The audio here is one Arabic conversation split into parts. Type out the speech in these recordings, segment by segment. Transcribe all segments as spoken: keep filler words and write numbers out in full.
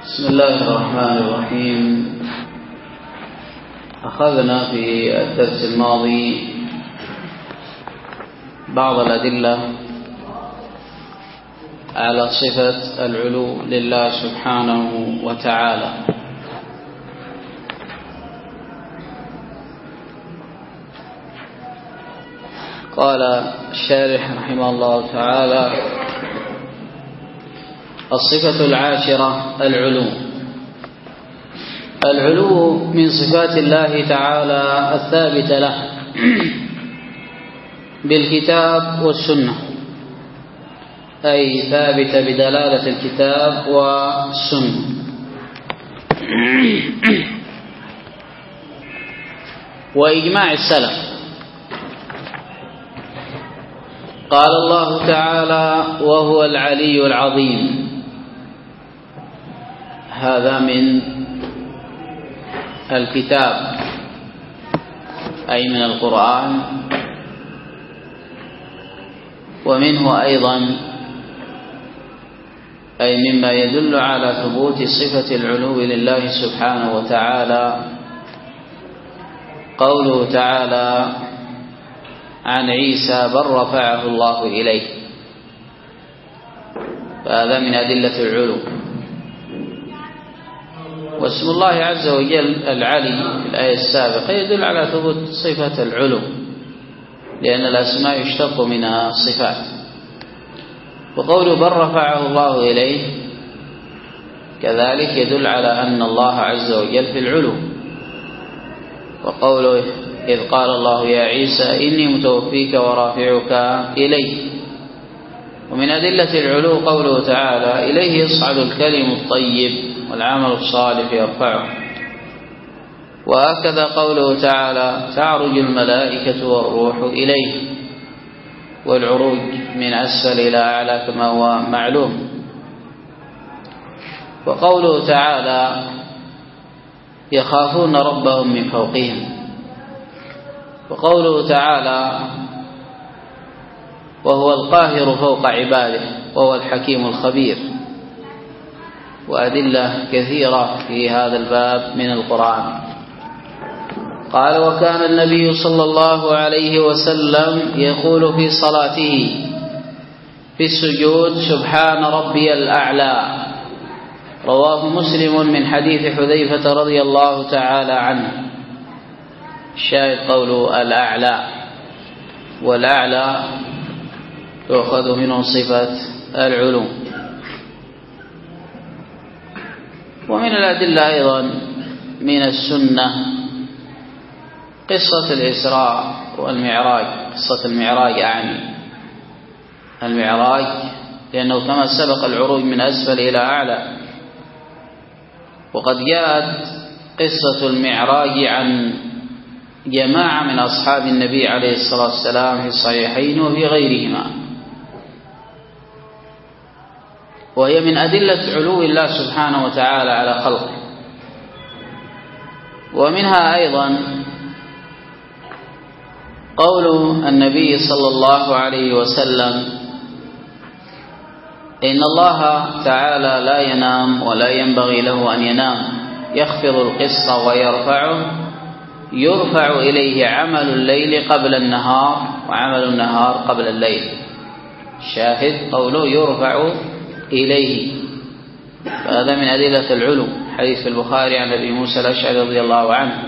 بسم الله الرحمن الرحيم. أخذنا في الدرس الماضي بعض الأدلة على صفة العلو لله سبحانه وتعالى. قال الشارح رحمه الله تعالى: الصفة العاشرة العلو. العلو من صفات الله تعالى الثابتة له بالكتاب والسنة، أي ثابتة بدلالة الكتاب والسنة. وإجماع السلف. قال الله تعالى: وهو العلي العظيم. هذا من الكتاب أي من القرآن، ومنه أيضا أي مما يدل على ثبوت صفة العلو لله سبحانه وتعالى قوله تعالى عن عيسى: بل رفعه الله إليه. فهذا من أدلة العلو. واسم الله عز وجل العلي في الآية السابقة يدل على ثبوت صفة العلو، لأن الأسماء يشتق منها الصفات. وقوله بل رفعه الله إليه كذلك يدل على أن الله عز وجل في العلو. وقوله إذ قال الله يا عيسى إني متوفيك ورافعك إلي. ومن أدلة العلو قوله تعالى: إليه يصعد الكلم الطيب والعمل الصالح يرفعه. وهكذا قوله تعالى: تعرج الملائكة والروح إليه. والعروج من أسفل إلى أعلى كما هو معلوم. وقوله تعالى: يخافون ربهم من فوقهم. وقوله تعالى: وهو القاهر فوق عباده وهو الحكيم الخبير. وأدلة كثيرة في هذا الباب من القرآن. قال: وكان النبي صلى الله عليه وسلم يقول في صلاته في السجود: سبحان ربي الأعلى. رواه مسلم من حديث حذيفة رضي الله تعالى عنه. الشاهد قوله الأعلى، والأعلى يؤخذ منه صفة العلو. ومن الأدلة أيضا من السنة قصة الإسراء والمعراج. قصة المعراج يعني المعراج، لأنه كما سبق العروج من أسفل إلى أعلى. وقد جاءت قصة المعراج عن جماعة من أصحاب النبي عليه الصلاة والسلام في الصحيحين وفي غيرهما، وهي من أدلة علو الله سبحانه وتعالى على خلقه. ومنها أيضا قول النبي صلى الله عليه وسلم: إن الله تعالى لا ينام ولا ينبغي له أن ينام، يخفض القسط ويرفعه، يرفع إليه عمل الليل قبل النهار وعمل النهار قبل الليل. الشاهد قوله يرفع إليه، فهذا من أدلة العلو. حديث في البخاري عن أبي موسى الأشعري رضي الله عنه.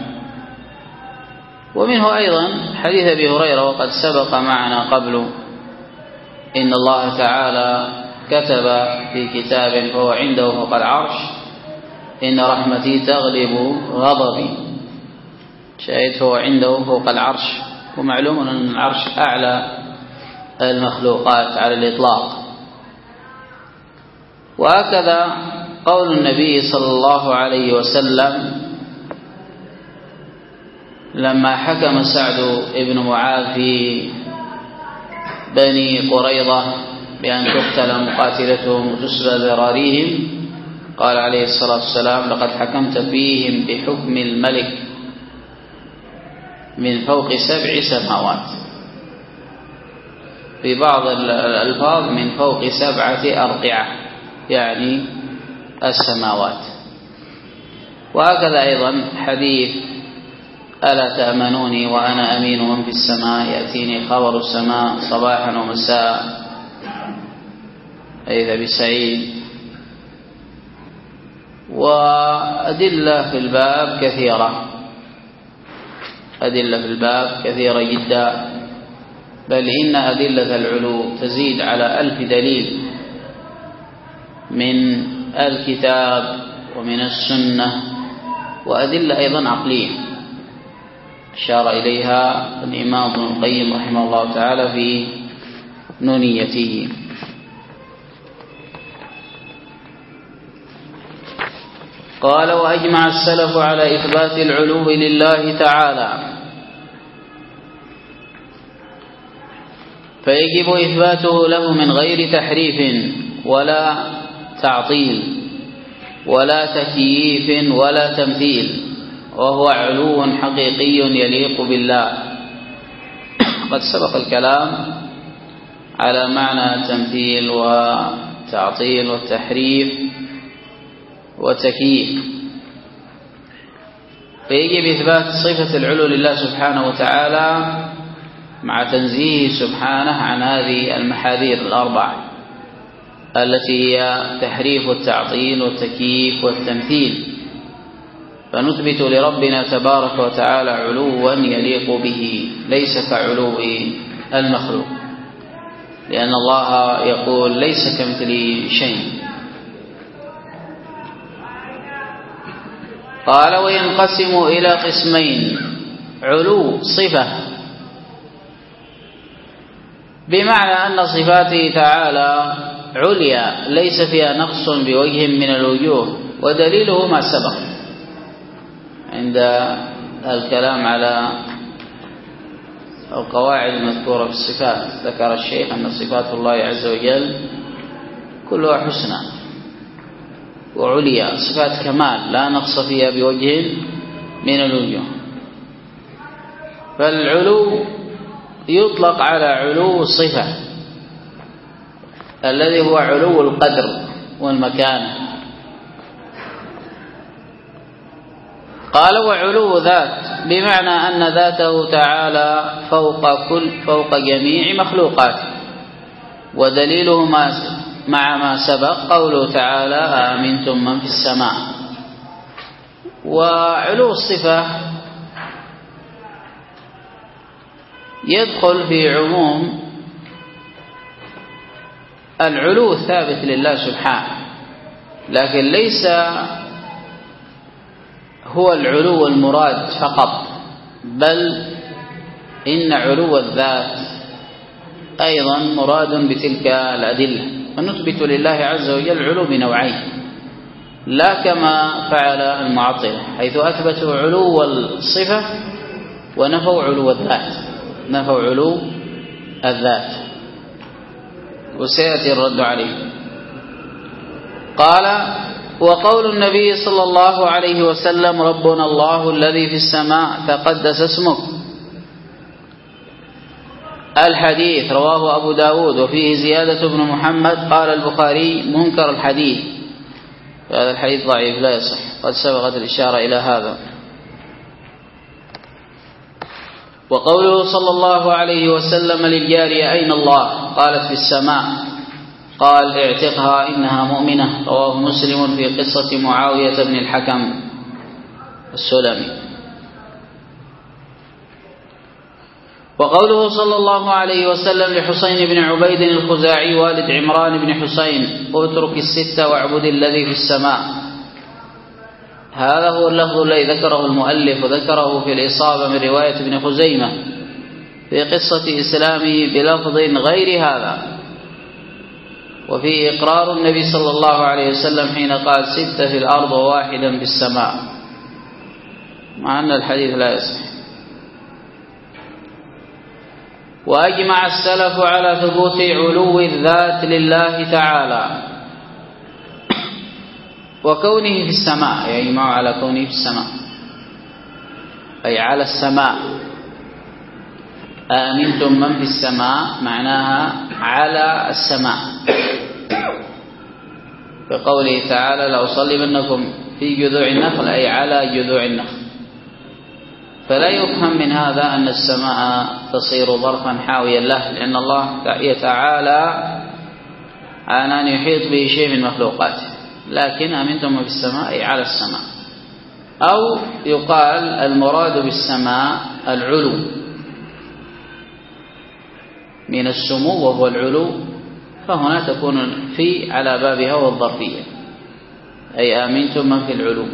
ومنه أيضا حديث أبي هريرة وقد سبق معنا قبل: إن الله تعالى كتب في كتاب فهو عنده فوق العرش: إن رحمتي تغلب غضبي. شاهد فهو عنده فوق العرش، ومعلوم أن العرش أعلى المخلوقات على الإطلاق. وهكذا قول النبي صلى الله عليه وسلم لما حكم سعد بن معاذ في بني قريظة بأن تقتل مقاتلتهم وتسبى ذراريهم، قال عليه الصلاة والسلام: لقد حكمت فيهم بحكم الملك من فوق سبع سماوات. في بعض الألفاظ من فوق سبعة أرقعة، يعني السماوات. وهكذا أيضا حديث ألا تأمنوني وأنا أمين من في السماء يأتيني خبر السماء صباحا ومساء، أي ذا بسعيد. وأدلة في الباب كثيرة، أدلة في الباب كثيرة جدا، بل إن أدلة العلو تزيد على ألف دليل من الكتاب ومن السنة، وأدلة أيضا عقلية أشار إليها الإمام ابن القيم رحمه الله تعالى في نونيته. قال: وأجمع السلف على إثبات العلو لله تعالى، فيجب إثباته له من غير تحريف ولا تعطيل ولا تكييف ولا تمثيل، وهو علو حقيقي يليق بالله. قد سبق الكلام على معنى التمثيل والتعطيل والتحريف والتكييف. فيجب إثبات صفة العلو لله سبحانه وتعالى مع تنزيهه سبحانه عن هذه المحاذير الأربعة التي هي تحريف والتعطيل والتكييف والتمثيل، فنثبت لربنا تبارك وتعالى علوا يليق به ليس كعلو المخلوق، لأن الله يقول ليس كمثله شيء. قال: وينقسم إلى قسمين: علو صفة، بمعنى أن صفاته تعالى عليا ليس فيها نقص بوجه من الوجوه، ودليله ما سبق عند الكلام على القواعد المذكورة في الصفات. ذكر الشيخ أن صفات الله عز وجل كلها حسنى وعليا، صفات كمال لا نقص فيها بوجه من الوجوه. فالعلو يطلق على علو الصفة الذي هو علو القدر والمكانة. قال: وعلو ذات، بمعنى أن ذاته تعالى فوق كل فوق جميع مخلوقاته، ودليله ما مع ما سبق قوله تعالى: آمنتم من في السماء. وعلو الصفة يدخل في عموم العلو الثابت لله سبحانه، لكن ليس هو العلو المراد فقط، بل إن علو الذات أيضا مراد بتلك الأدلة. فنثبت لله عز وجل علو بنوعين، لا كما فعل المعطلة حيث أثبتوا علو الصفة ونفوا علو الذات، نفوا علو الذات، وسيأتي الرد عليه. قال: وقول النبي صلى الله عليه وسلم: ربنا الله الذي في السماء تقدس اسمك. الحديث رواه أبو داود وفيه زيادة بن محمد. قال البخاري: منكر الحديث، هذا الحديث ضعيف لا يصح، قد سبقت الإشارة إلى هذا. وقوله صلى الله عليه وسلم للجارية: أين الله؟ قالت: في السماء. قال: اعتقها إنها مؤمنة. رواه مسلم في قصة معاوية بن الحكم السلمي. وقوله صلى الله عليه وسلم لحسين بن عبيد الخزاعي والد عمران بن حسين: اترك الستة واعبد الذي في السماء. هذا هو اللفظ الذي ذكره المؤلف، وذكره في الإصابة من رواية ابن خزيمة في قصة إسلامه بلفظ غير هذا، وفيه إقرار النبي صلى الله عليه وسلم حين قال: ستة في الأرض وواحدا في السماء، مع أن الحديث لا يصح. وأجمع السلف على ثبوت علو الذات لله تعالى وكونه في السماء، يجمع على كونه في السماء أي على السماء. آمنتم من في السماء معناها على السماء، كقوله تعالى لأصلبنكم في جذوع النخل أي على جذوع النخل. فلا يفهم من هذا أن السماء تصير ظرفا حاويا له، لأن الله يتعالى عن أن يحيط به شيء من مخلوقاته. لكن أمنتم في السماء أي على السماء. أو يقال المراد بالسماء العلو من السمو وهو العلو، فهنا تكون في على بابها والظرفية، أي آمنتم من في العلو.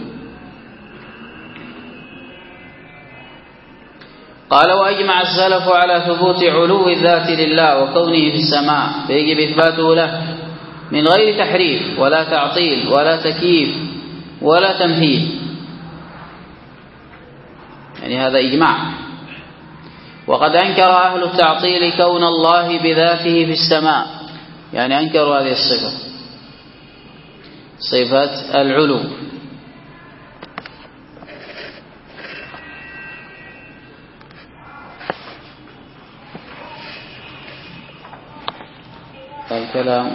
قال وأجمع السلف على ثبوت علو الذات لله وكونه في السماء، فيجب إثباته له من غير تحريف ولا تعطيل ولا تكييف ولا تمثيل، يعني هذا إجماع. وقد أنكر أهل التعطيل كون الله بذاته في السماء، يعني أنكروا هذه الصفة، صفة العلو. الكلام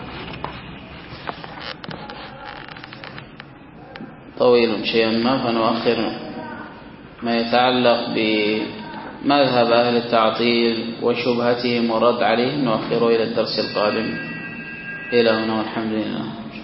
طويل شيئا ما، فنؤخر ما يتعلق بمذهب أهل التعطيل وشبهتهم والرد عليهم نؤخره إلى الدرس القادم. إلى هنا والحمد لله.